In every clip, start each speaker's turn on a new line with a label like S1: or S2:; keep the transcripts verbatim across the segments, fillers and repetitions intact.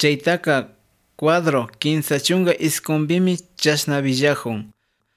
S1: Chaytaka cuadro kinsachunga iscombimi chasnavillajun.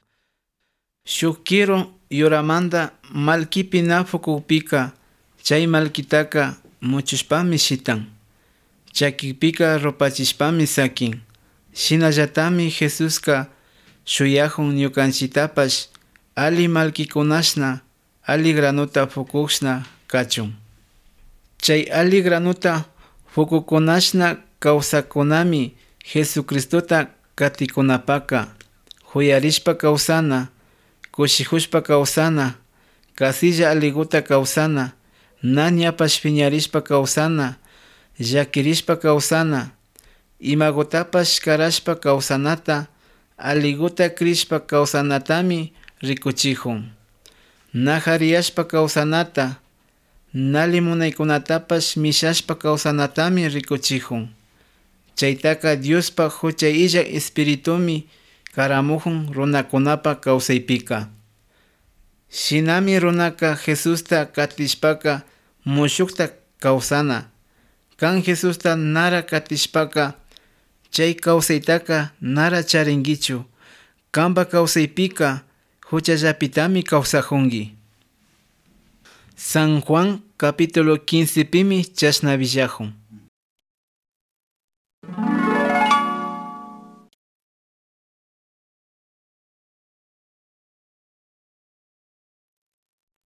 S1: Shukiro yoramanda malkipi nafukupika chay malkitaka muchushpami shitan. Chakipika ropachishpami sakin. Shinallatami Jesuska shuyajun ñukanchitapash ali malkikunashna ali granuta fukushna kachun. Chay ali granuta fukukunashna kawsakunami Jesucristota katikunapaka huyarishpa kawsana, kushihushpa kawsana, kasilla aliguta kawsana, nañapash piñarishpa kawsana, llakirishpa kawsana, imagutapash karashpa kawsanata, aliguta krishpa kawsanatami rikuchihun. Najariyashpa kawsanata, nali munaykunatapash mishashpa kawsanatami rikuchihun. Chaytaka Diospa huchay illak espiritumi karamuhun runakunapa kawsaypika. Shinami runaka Jesusta katishpaka mushukta kawsana. Kan Jesusta nara katishpaka chay kawsaytaka nara charinkichu. Kanpa kawsaypika huchallapitami kawsahunki. San Juan capítulo quince pimi chasnavillajun.